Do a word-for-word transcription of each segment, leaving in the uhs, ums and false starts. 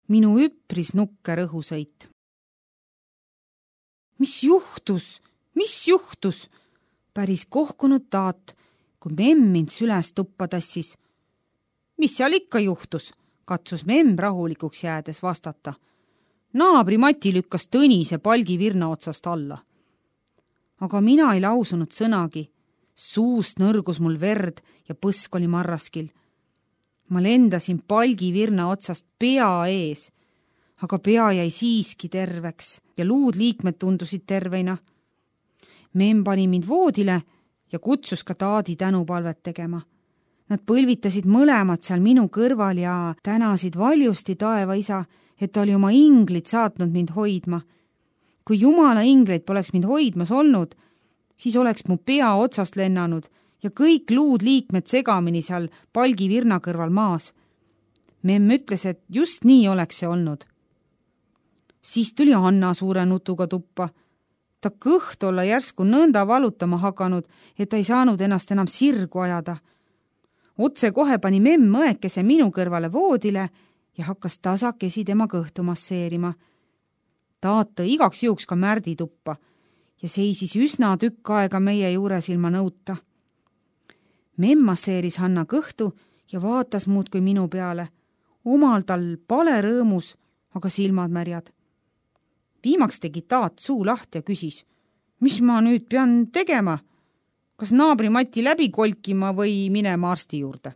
minu üpris nukker õhusõit. Mis juhtus? Mis juhtus? Päris kohkunud Taat, kui memm mind süles tuppa tassis. Mis seal ikka juhtus? Katsus memm rahulikuks jäädes vastata. Naabri Mati lükkas Tõnise palgivirna otsast alla. Aga mina ei lausunud sõnagi. Suust nõrgus mul verd ja põsk oli marraskil. Ma lendasin palgivirna otsast pea ees, aga pea jäi siiski terveks ja luud liikmed tundusid terveina. Memm pani mind voodile ja kutsus ka Taadi tänupalvet tegema. Nad põlvitasid mõlemad seal minu kõrval ja tänasid valjusti taeva isa, et oli oma inglid saatnud mind hoidma. Kui jumala ingleid poleks mind hoidmas olnud, siis oleks mu pea otsast lennanud ja kõik luud liikmed segamini seal palgivirna kõrval maas. Memm ütles, et just nii oleks see olnud. Siis tuli Anna suure nutuga tuppa. Ta kõht olla järsku nõnda valutama hakanud, et ta ei saanud ennast enam sirgu ajada. Otse kohe pani memm õekese minu kõrvale voodile ja hakkas tasakesi tema kõhtu masseerima. Taat tõi igaks juhuks ka Märdi tuppa ja seisis üsna tükk aega meie juures ilma nõuta. Memm masseeris Hanna kõhtu ja vaatas muud kui minu peale. Omal tal pale rõõmus, aga silmad märjad. Viimaks tegi Taat suu lahti ja küsis, mis ma nüüd pean tegema? Kas naabri Mati läbi kolkima või minema arsti juurde?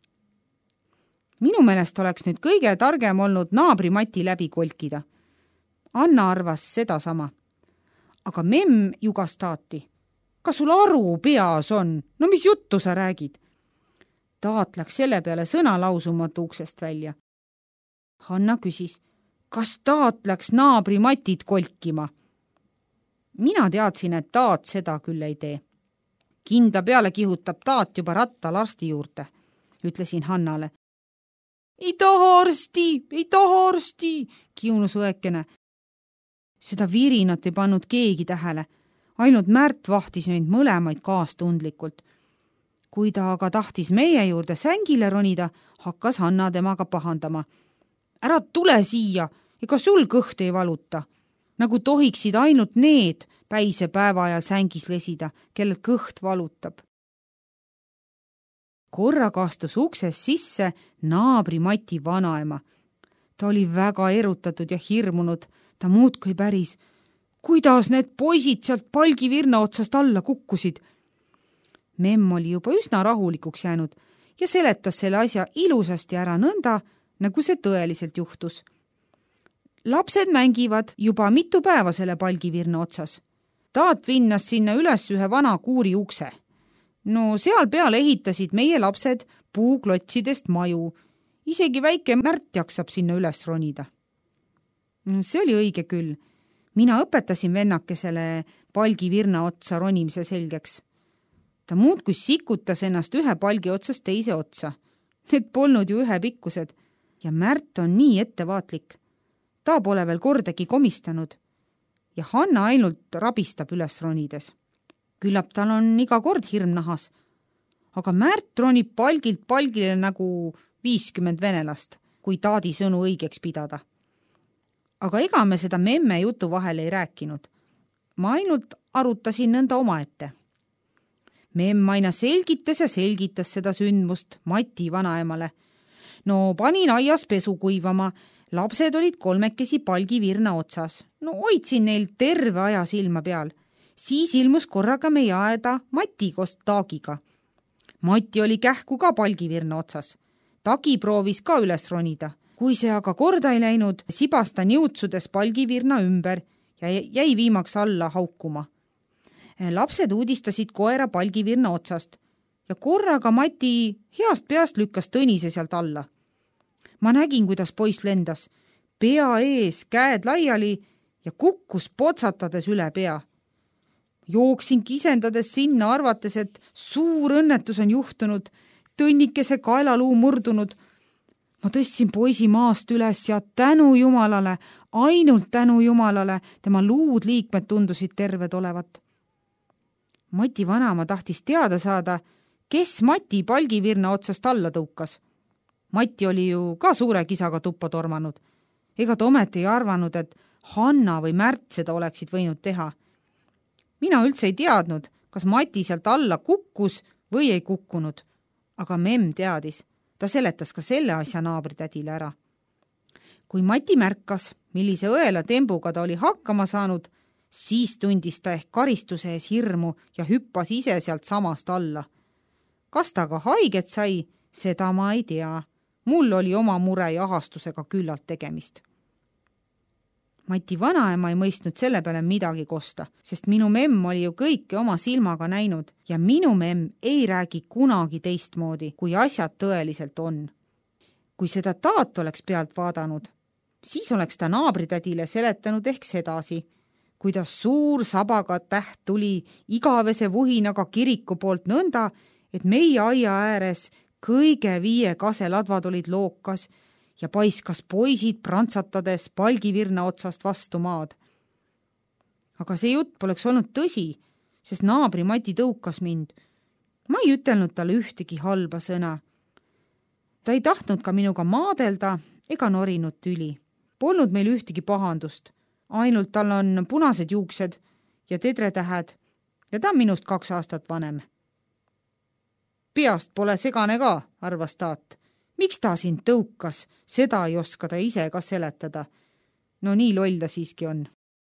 Minu meelest oleks nüüd kõige targem olnud naabri Mati läbi kolkida. Anna arvas seda sama. Aga memm jugas Taati. Kas sul aru peas on? No mis juttu sa räägid? Taat läks selle peale sõna lausumatu uksest välja. Hanna küsis, kas Taat läks naabri Matit kolkima? Mina teadsin, et Taat seda küll ei tee. Kinda peale kihutab Taat juba rattal arsti juurde, ütlesin Hannale. Ei taha arsti, ei taha arsti, kiunus õekene. Seda virinat ei pannud keegi tähele, ainult Märt vahtis meid mõlemaid kaastundlikult. Kui ta aga tahtis meie juurde sängile ronida, hakkas Hanna temaga pahandama. Ära tule siia, ega sul kõht ei valuta, nagu tohiksid ainult need päise päeva ajal sängis lesida, kellel kõht valutab. Korra kaastus ukses sisse naabri Mati vanaema. Ta oli väga erutatud ja hirmunud, ta muudkui päris. Kuidas need poisid sealt palgivirna otsast alla kukkusid? Memm oli juba üsna rahulikuks jäänud ja seletas selle asja ilusasti ära nõnda, nagu see tõeliselt juhtus. Lapsed mängivad juba mitu päeva selle palgivirna otsas. Taat vinnas sinna üles ühe vana kuuri ukse. No seal peal ehitasid meie lapsed puuklotsidest maju. Isegi väike Märt jaksab sinna üles ronida. See oli õige küll. Mina õpetasin vennakesele palgivirna otsa ronimise selgeks. Ta muudkui sikutas ennast ühe palgi otsast teise otsa. Need polnud ju ühe pikkused ja Märt on nii ettevaatlik. Ta pole veel kordagi komistanud ja Hanna ainult rabistab üles ronides. Küllap tal on iga kord hirm nahas, aga Märt ronib palgilt palgile nagu viiskümmend venelast, kui Taadi sõnu õigeks pidada. Aga ega me seda memme jutu vahel ei rääkinud. Ma ainult arutasin nõnda omaette. Memm aina selgitas ja selgitas seda sündmust Mati vanaemale. No panin aias pesu kuivama, lapsed olid kolmekesi palgivirna otsas. No hoidsin neil terve aja silma peal. Siis ilmus korraga meie aeda Mati koos Taagiga. Mati oli kähku ka palgivirna otsas. Tagi proovis ka üles ronida. Kui see aga korda ei läinud, sibas ta niutsudes palgivirna ümber ja jäi viimaks alla haukuma. Lapsed uudistasid koera palgivirna otsast ja korraga Mati heast peast lükkas Tõnise sealt alla. Ma nägin, kuidas poiss lendas, pea ees, käed laiali ja kukkus potsatades üle pea. Jooksin kisendades sinna, arvates, et suur õnnetus on juhtunud, Tõnnikese kaelaluu murdunud. Ma tõstsin poisi maast üles ja tänu Jumalale, ainult tänu Jumalale, tema luud liikmed tundusid terved olevat. Mati vanaema tahtis teada saada, kes Mati palgivirna otsast alla tõukas. Mati oli ju ka suure kisaga tuppa tormanud. Ega ta ometi ei arvanud, et Hanna või Märt seda oleksid võinud teha. Mina üldse ei teadnud, kas Mati sealt alla kukkus või ei kukkunud, aga memm teadis. Ta seletas ka selle asja naabritädile ära. Kui Mati märkas, millise õela tembuga ta oli hakkama saanud, siis tundis ta ehk karistuse ees hirmu ja hüppas ise sealt samast alla. Kas ta ka haiget sai, seda ma ei tea. Mul oli oma mure ja ahastusega küllalt tegemist. Mati vanaema ei mõistnud selle peale midagi kosta, sest minu memm oli ju kõike oma silmaga näinud ja minu memm ei räägi kunagi teistmoodi, kui asjad tõeliselt on. Kui seda Taat oleks pealt vaadanud, siis oleks ta naabritädile seletanud ehk sedasi, kuidas suur sabaga täht tuli igavese vuhinaga kiriku poolt nõnda, et meie aia ääres kõige viie kaseladvad olid lookas ja paiskas poisid prantsatades palgivirna otsast vastu maad. Aga see jutt poleks olnud tõsi, sest naabri Mati tõukas mind. Ma ei ütelnud talle ühtegi halba sõna. Ta ei tahtnud ka minuga maadelda ega norinud tüli. Polnud meil ühtegi pahandust, ainult tal on punased juuksed ja tedretähed ja ta on minust kaks aastat vanem. Peast pole segane ka, arvas Taat. Miks ta sind tõukas, seda ei oska ta ise ka seletada. No nii loll ta siiski on.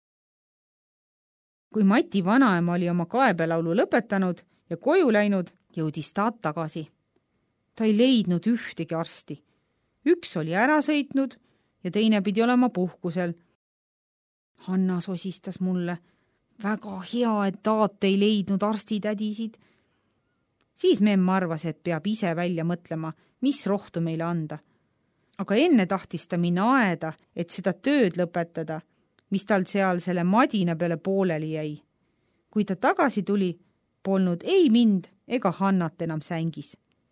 Kui Mati vanaema oli oma kaebelaulu lõpetanud ja koju läinud, jõudis Taat tagasi. Ta ei leidnud ühtegi arsti. Üks oli ära sõitnud ja teine pidi olema puhkusel. Hanna sosistas mulle. Väga hea, et Taat ei leidnud arstitädisid. Siis memm arvas, et peab ise välja mõtlema, mis rohtu meile anda. Aga enne tahtis ta minna aeda, et seda tööd lõpetada, mis tal seal selle madina peale pooleli jäi. Kui ta tagasi tuli, polnud ei mind ega Hannat enam sängis.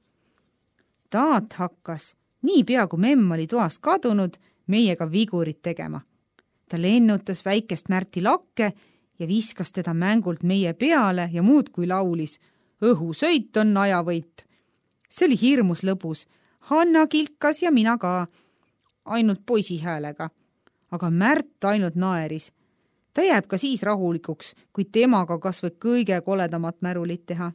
Taat hakkas, nii pea kui memm oli toast kadunud, meiega vigurit tegema. Ta lennutas väikest Märti lakke ja viskas teda mängult meie peale ja muud kui laulis. Õhusõit on ajavõit. See oli hirmus lõbus. Hanna kilkas ja mina ka. Ainult poisi häälega. Aga Märt ainult naeris. Ta jääb ka siis rahulikuks, kui temaga kas või kõige koledamat märulit teha.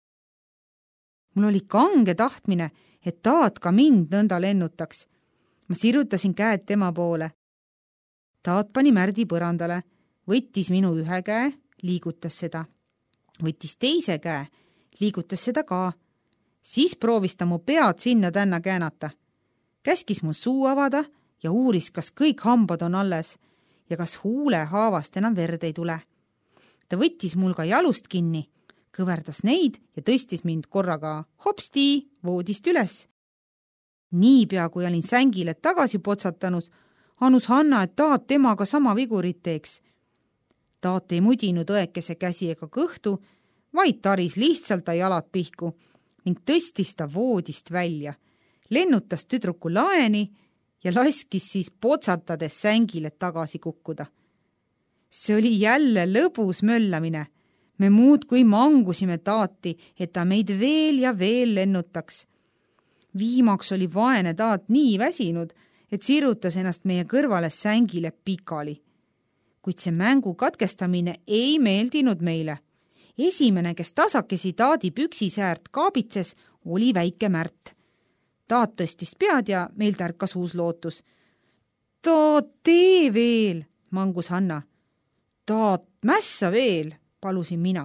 Mul oli kange tahtmine, et Taat ka mind nõnda lennutaks. Ma sirutasin käed tema poole. Taat pani Märdi põrandale, võttis minu ühe käe, liigutas seda. Võttis teise käe, liigutas seda ka. Siis proovis ta mu pead sinna tänna käänata. Käskis mu suu avada ja uuris, kas kõik hambad on alles ja kas huule haavast enam verd ei tule. Ta võttis mul ka jalust kinni, kõverdas neid ja tõstis mind korraga hopsti voodist üles. Niipea kui olin sängile tagasi potsatanud, annus Hanna, et Taat temaga sama vigurit teeks. Taat ei mudinud õekese käsi ega kõhtu, vaid taris lihtsalt ta jalad pihku ning tõstis ta voodist välja, lennutas tüdruku laeni ja laskis siis potsatades sängile tagasi kukkuda. See oli jälle lõbus möllamine. Me muud kui mangusime Taati, et ta meid veel ja veel lennutaks. Viimaks oli vaene Taat nii väsinud, et sirutas ennast meie kõrvale sängile pikali. Kuid see mängu katkestamine ei meeldinud meile. Esimene, kes tasakesi Taadi püksisäärt kaabitses, oli väike Märt. Taat tõstis pead ja meil tärkas uus lootus. Taat, tee veel, mangus Hanna. Taat, mässa veel, palusin mina.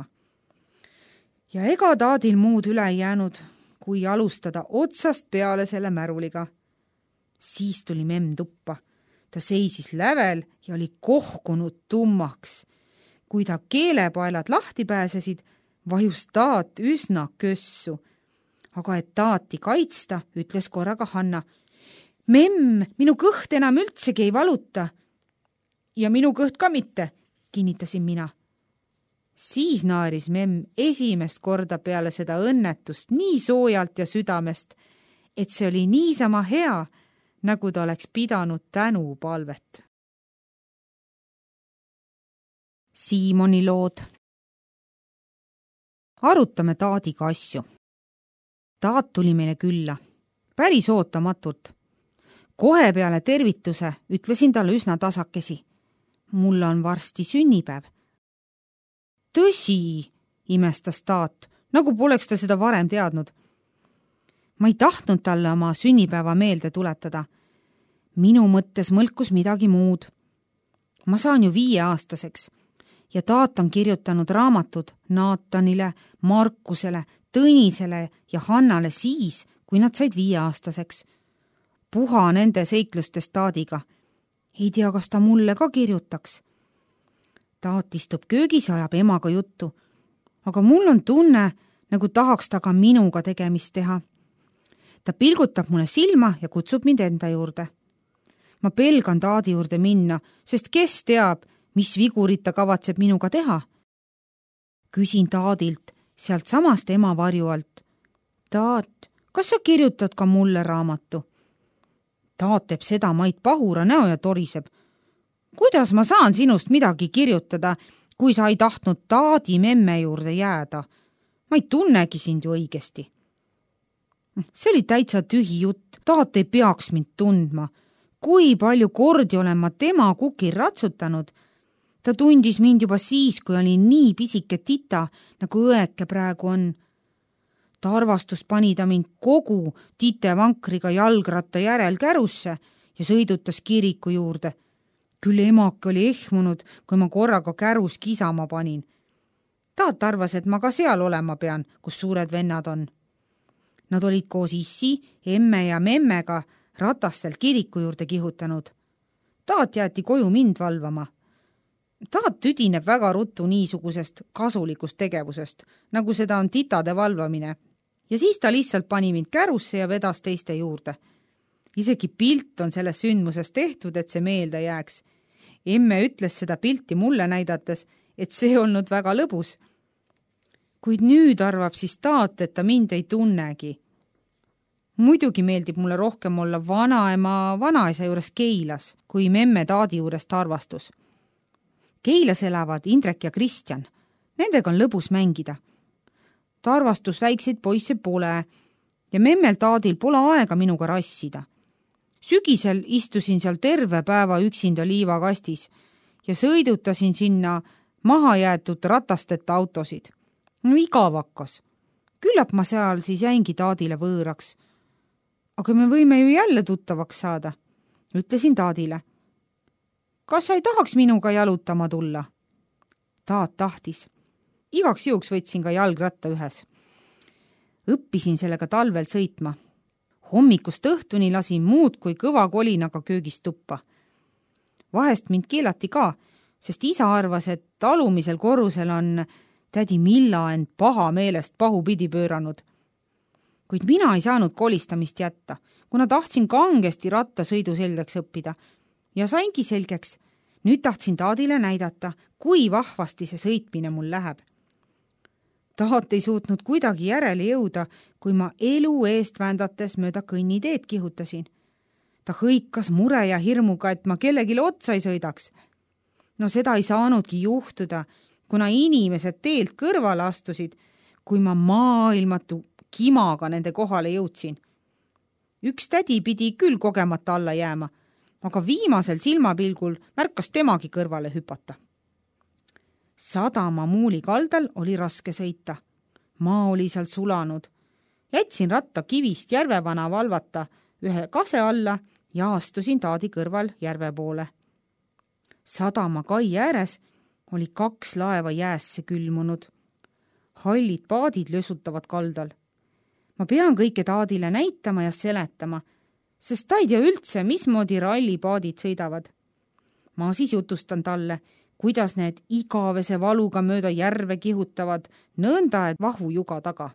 Ja ega Taadil muud üle ei jäänud, kui alustada otsast peale selle märuliga. Siis tuli memm tuppa. Ta seisis lävel ja oli kohkunud tummaks. Kui ta keelepaelad lahti pääsesid, vajus Taat üsna kössu. Aga et Taati kaitsta, ütles korraga Hanna. Memm, minu kõht enam üldsegi ei valuta. Ja minu kõht ka mitte, kinnitasin mina. Siis naaris memm esimest korda peale seda õnnetust nii soojalt ja südamest, et see oli niisama hea, nagu ta oleks pidanud tänupalvet. Siimoni lood. Arutame Taadiga asju. Taat tuli meile külla. Päris ootamatult. kohe peale tervituse ütlesin talle üsna tasakesi. Mul on varsti sünnipäev. Tõsi, imestas Taat, nagu poleks ta seda varem teadnud. Ma ei tahtnud talle oma sünnipäeva meelde tuletada. Minu mõttes mõlkus midagi muud. Ma saan ju viieaastaseks ja Taat on kirjutanud raamatud Naatanile, Markusele, Tõnisele ja Hannale siis, kui nad said viieaastaseks. Puha nende seiklustest Taadiga. Ei tea, kas ta mulle ka kirjutaks. Taat istub köögis ja ajab emaga juttu, aga mul on tunne, nagu tahaks ta ka minuga tegemist teha. Ta pilgutab mulle silma ja kutsub mind enda juurde. Ma pelgan Taadi juurde minna, sest kes teab, mis vigurit ta kavatseb minuga teha. Küsin Taadilt sealt samast ema varju alt. Taat, kas sa kirjutad ka mulle raamatu? Taat teeb seda Mait pahura näo ja toriseb. Kuidas ma saan sinust midagi kirjutada, kui sa ei tahtnud Taadi memme juurde jääda? Ma ei tunnegi sind ju õigesti. See oli täitsa tühi jutt. Taat ei peaks mind tundma. Kui palju kordi olen ma tema kukil ratsutanud. Ta tundis mind juba siis, kui oli nii pisike tita, nagu õeke praegu on. Ta arvastus pani ta mind kogu titevankriga jalgratta järel kärusse ja sõidutas kiriku juurde. Küll emake oli ehmunud, kui ma korraga kärus kisama panin. Taat arvas, et ma ka seal olema pean, kus suured vennad on. Nad olid koos issi, emme ja memmega ratastelt kiriku juurde kihutanud. Taat jäeti koju mind valvama. Taat tüdineb väga ruttu niisugusest kasulikust tegevusest, nagu seda on titade valvamine. Ja siis ta lihtsalt pani mind kärusse ja vedas teiste juurde. Isegi pilt on sellest sündmusest tehtud, et see meelde jääks. Emme ütles seda pilti mulle näidates, et see olnud väga lõbus. Kuid nüüd arvab siis Taat, et ta mind ei tunnegi. Muidugi meeldib mulle rohkem olla vanaema vanaisa juures Keilas, kui memme Taadi juurest arvastus. Keilas elavad Indrek ja Kristjan. Nendega on lõbus mängida. Ta arvastus väikseid poisse pole ja memmel Taadil pole aega minuga rassida. Sügisel istusin seal terve päeva üksinda liivakastis ja sõidutasin sinna maha jäetud ratasteta autosid. No igav hakkas. Küllap ma seal siis jäingi Taadile võõraks. Aga me võime ju jälle tuttavaks saada, ütlesin Taadile. Kas sa ei tahaks minuga jalutama tulla? Taat tahtis. Igaks juhuks võtsin ka jalgratta ühes. Õppisin sellega talvel sõitma. Hommikust õhtuni lasin muud kui kõva kolinaga köögist tuppa. Vahest mind keelati ka, sest isa arvas, et talumisel korrusel on tädi Milla end paha meelest pahupidi pööranud. Kuid mina ei saanud kolistamist jätta, kuna tahtsin kangesti rattasõidu selgeks õppida. Ja saingi selgeks. Nüüd tahtsin Taadile näidata, kui vahvasti see sõitmine mul läheb. Taat ei suutnud kuidagi järele jõuda, kui ma elu eest vändates mööda kõnniteed kihutasin. Ta hõikas mure ja hirmuga, et ma kellegile otsa ei sõidaks. No seda ei saanudki juhtuda, kuna inimesed teelt kõrvale astusid, kui ma maailmatu kimaga nende kohale jõudsin. Üks tädi pidi küll kogemata alla jääma, aga viimasel silmapilgul märkas temagi kõrvale hüpata. Sadama muuli kaldal oli raske sõita. Maa oli seal sulanud. Jätsin ratta kivist järvevana valvata ühe kase alla ja astusin Taadi kõrval järve poole. Sadama kai ääres oli kaks laeva jäässe külmunud. Hallid paadid lösutavad kaldal. Ma pean kõike Taadile näitama ja seletama, sest ta ei tea üldse, mismoodi rallipaadid sõidavad. Ma siis jutustan talle, kuidas need igavese valuga mööda järve kihutavad nõnda, et vahvu juga taga.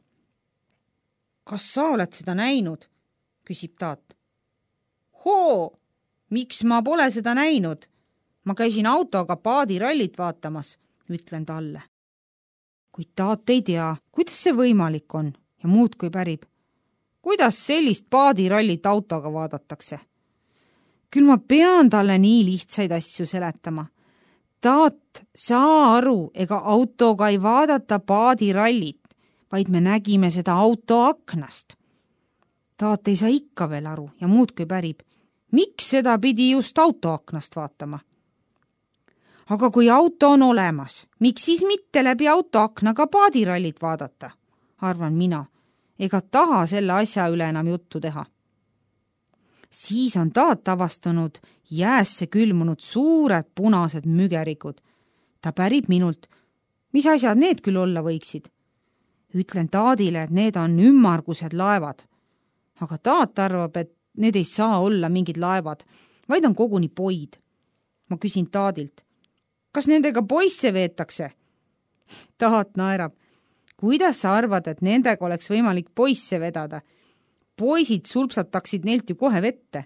Kas sa oled seda näinud? Küsib Taat. Hoo, miks ma pole seda näinud? Ma käisin autoga paadirallit vaatamas, ütlen talle. Kuid Taat ei tea, kuidas see võimalik on ja muud kui pärib. Kuidas sellist paadirallit autoga vaadatakse? Küll ma pean talle nii lihtsaid asju seletama. Taat, saa aru, ega autoga ei vaadata paadirallit, vaid me nägime seda auto aknast. Taat ei saa ikka veel aru ja muud kui pärib. miks seda pidi just autoaknast vaatama? Aga kui auto on olemas, miks siis mitte läbi autoaknaga paadirallit vaadata? Arvan mina, ega taha selle asja üle enam juttu teha. Siis on taat avastanud jäässe külmunud suured punased mügerikud. Ta pärib minult, mis asjad need küll olla võiksid. Ütlen taadile, et need on ümmargused laevad. Aga taat arvab, et need ei saa olla mingid laevad, vaid on koguni poid. Ma küsin taadilt, kas nendega poisse veetakse? Taat naerab. Kuidas sa arvad, et nendega oleks võimalik poisse vedada? Poisid sulpsataksid neilt ju kohe vette.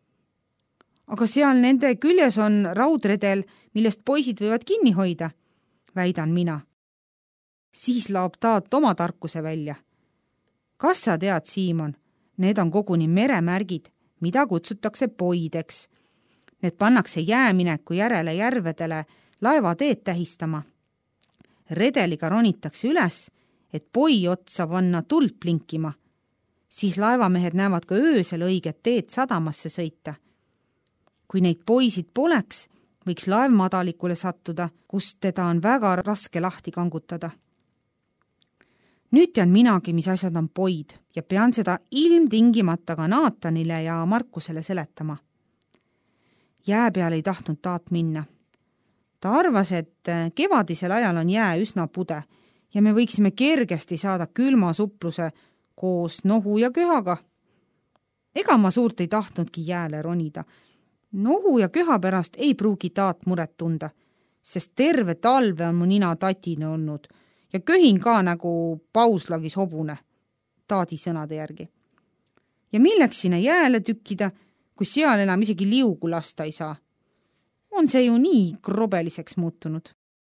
Aga seal nende küljes on raudredel, millest poisid võivad kinni hoida, väidan mina. Siis laob taat oma tarkuse välja. Kas sa tead, Siimon, need on koguni meremärgid, mida kutsutakse poideks. Need pannakse jäämineku järele järvedele laevateed tähistama. Redeliga ronitakse üles, et poi otsa panna tuld plinkima. Siis laevamehed näevad ka öösel õiget teed sadamasse sõita. Kui neid poisid poleks, võiks laev madalikule sattuda, kus teda on väga raske lahti kangutada. Nüüd tean minagi, mis asjad on poid ja pean seda ilmtingimata ka Naatanile ja Markusele seletama. Jää peale ei tahtnud taat minna. Ta arvas, et kevadisel ajal on jää üsna pude ja me võiksime kergesti saada külma supluse koos nohu ja köhaga. Ega ma suurt ei tahtnudki jääle ronida. Nohu ja köha pärast ei pruugi taat muret tunda, sest terve talve on mu nina tatine olnud ja köhin ka nagu pauslagis hobune, taadi sõnade järgi. Ja milleks sinna jääle tükkida, kui seal enam isegi liugu lasta ei saa? On see ju nii krobeliseks muutunud.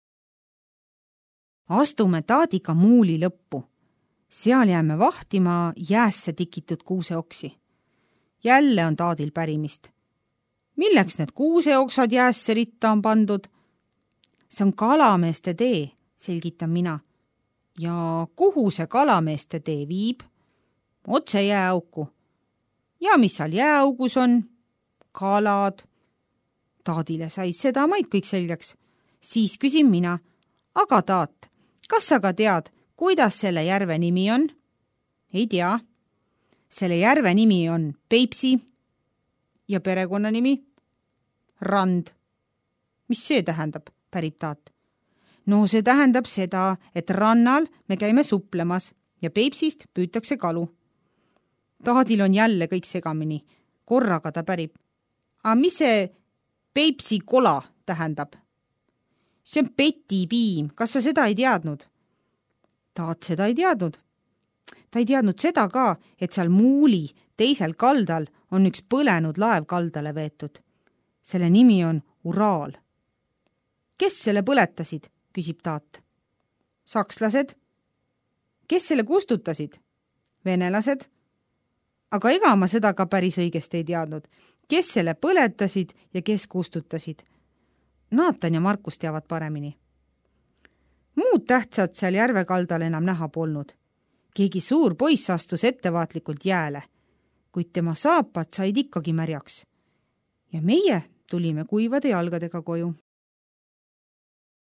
Astume taadiga muuli lõppu. Seal jääme vahtima jäässe tikitud kuuseoksi. Jälle on taadil pärimist. Milleks need kuuseoksad jäässe ritta on pandud? See on kalameeste tee, selgitan mina. Ja kuhu see kalameeste tee viib? Otse jääauku. Ja mis seal jääaugus on? Kalad. Taadile sai seda maid kõik selgeks. Siis küsin mina, aga taat, kas sa ka tead, kuidas selle järve nimi on? Ei tea. Selle järve nimi on Peipsi ja perekonna nimi Rand. Mis see tähendab, pärib taat? No see tähendab seda, et rannal me käime suplemas ja Peipsist püütakse kalu. Taadil on jälle kõik segamini. Korraga ta pärib. A mis see Peipsi kola tähendab? See on petipiim. Kas sa seda ei teadnud? Taat seda ei teadnud. Ta ei teadnud seda ka, et seal muuli teisel kaldal on üks põlenud laev kaldale veetud. Selle nimi on Uraal. Kes selle põletasid, küsib taat. Sakslased. Kes selle kustutasid? Venelased. Aga ega ma seda ka päris õigesti ei teadnud. Kes selle põletasid ja kes kustutasid? Naatan ja Markus teavad paremini. Muud tähtsad seal järve kaldal enam näha polnud. Keegi suur poiss astus ettevaatlikult jääle, kuid tema saapad said ikkagi märjaks. Ja meie tulime kuivade jalgadega koju.